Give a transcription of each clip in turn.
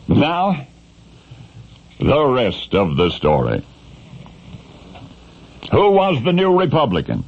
Now, the rest of the story. Who was the new Republican?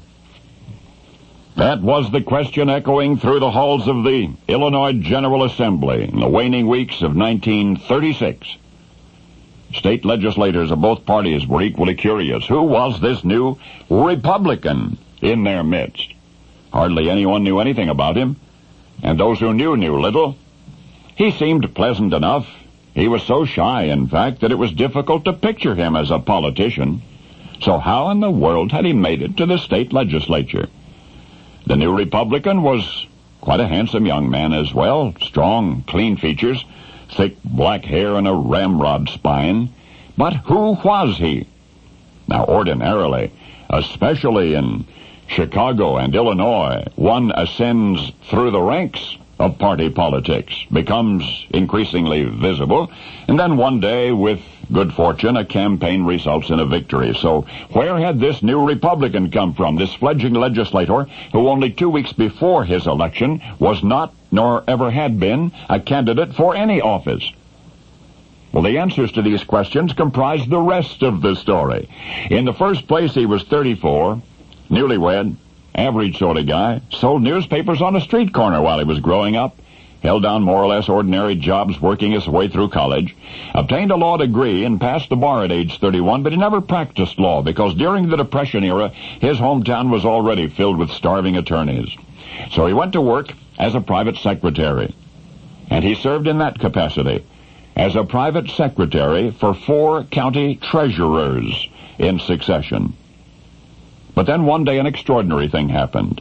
That was the question echoing through the halls of the Illinois General Assembly in the waning weeks of 1936. State legislators of both parties were equally curious. Who was this new Republican in their midst? Hardly anyone knew anything about him, and those who knew little. He seemed pleasant enough. He was so shy, in fact, that it was difficult to picture him as a politician. So how in the world had he made it to the state legislature? The new Republican was quite a handsome young man as well, strong, clean features, thick black hair and a ramrod spine. But who was he? Now, ordinarily, especially in Chicago and Illinois, one ascends through the ranks of party politics, becomes increasingly visible, and then one day, with good fortune, a campaign results in a victory. So where had this new Republican come from, this fledgling legislator who only 2 weeks before his election was not, nor ever had been, a candidate for any office? Well, the answers to these questions comprise the rest of the story. In the first place, he was 34, newlywed, average sort of guy, sold newspapers on a street corner while he was growing up, held down more or less ordinary jobs working his way through college, obtained a law degree and passed the bar at age 31, but he never practiced law because during the Depression era, his hometown was already filled with starving attorneys. So he went to work as a private secretary, and he served in that capacity as a private secretary for 4 county treasurers in succession. But then one day an extraordinary thing happened.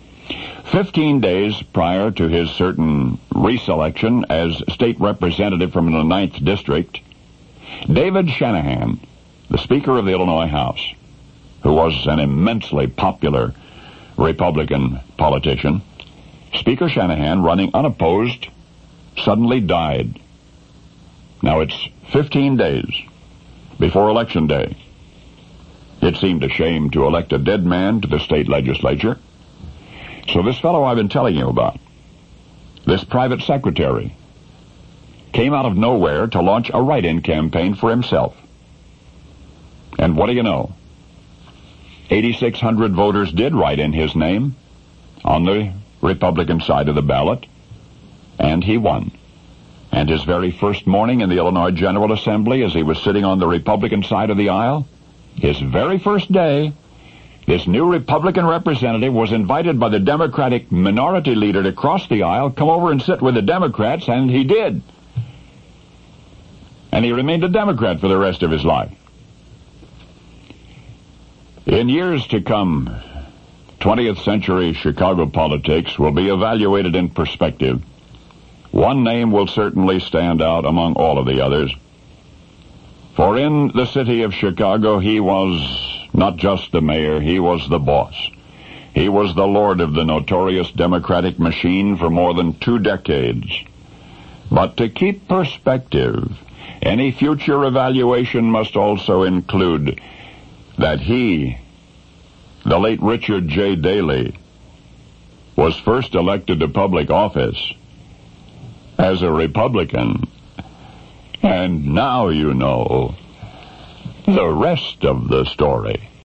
15 days prior to his certain reselection as state representative from the 9th District, David Shanahan, the Speaker of the Illinois House, who was an immensely popular Republican politician, Speaker Shanahan, running unopposed, suddenly died. Now it's 15 days before Election Day. It seemed a shame to elect a dead man to the state legislature. So this fellow I've been telling you about, this private secretary, came out of nowhere to launch a write-in campaign for himself. And what do you know? 8,600 voters did write in his name on the Republican side of the ballot, and he won. And his very first morning in the Illinois General Assembly, as he was sitting on the Republican side of the aisle, his very first day, this new Republican representative was invited by the Democratic minority leader to cross the aisle, come over and sit with the Democrats, and he did. And he remained a Democrat for the rest of his life. In years to come, 20th century Chicago politics will be evaluated in perspective. One name will certainly stand out among all of the others. For in the city of Chicago, he was not just the mayor, he was the boss. He was the lord of the notorious Democratic machine for more than 2 decades. But to keep perspective, any future evaluation must also include that he, the late Richard J. Daley, was first elected to public office as a Republican. And now you know the rest of the story.